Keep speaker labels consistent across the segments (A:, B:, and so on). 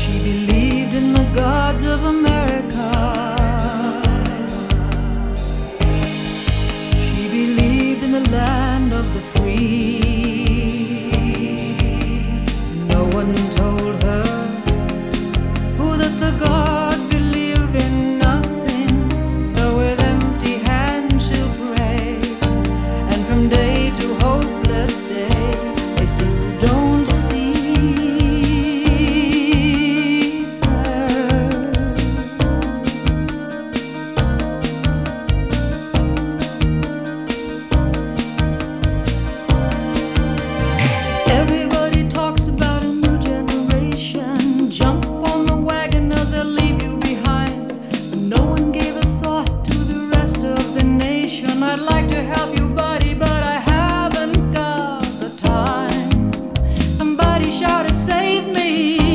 A: She believed in the gods of America. She believed in the land of the free. No one told her who that the gods believe in nothing. So with empty hands she'll pray, and from day to hopeless day they still don't see her. Everybody talks about a new generation. Jump on the wagon or they'll leave you behind. But no one gave a thought to the rest of the nation. I'd like to help you, buddy, but I haven't got the time. Somebody shouted, save me.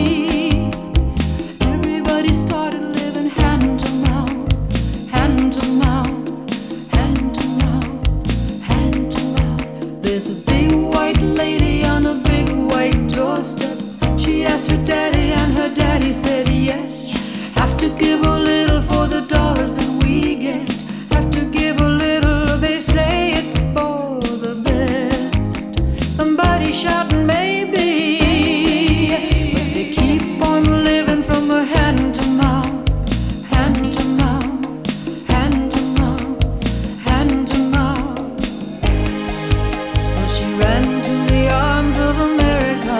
A: Everybody started living hand to mouth, hand to mouth, hand to mouth, hand to mouth. There's a big white lady on a big white doorstep. She asked her daddy, and her daddy said yes. Have to give a little for the dollars that we get. Have to give a little, they say it's for the best. Somebody shouting maybe, but they keep on living from a hand to mouth, hand to mouth, hand to mouth, hand to mouth. So she ran to the arms of America,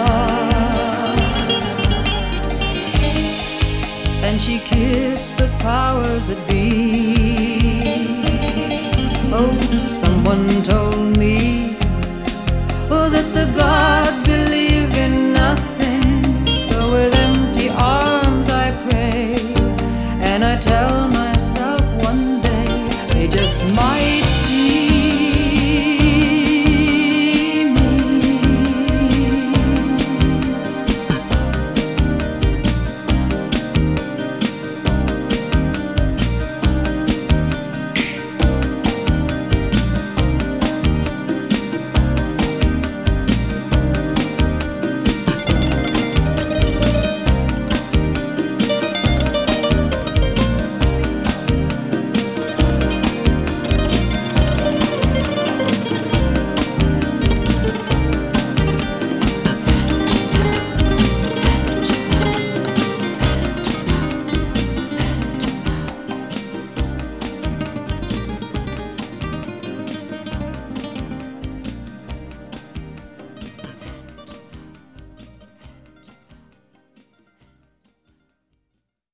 A: and she kissed the powers that be. Oh, someone told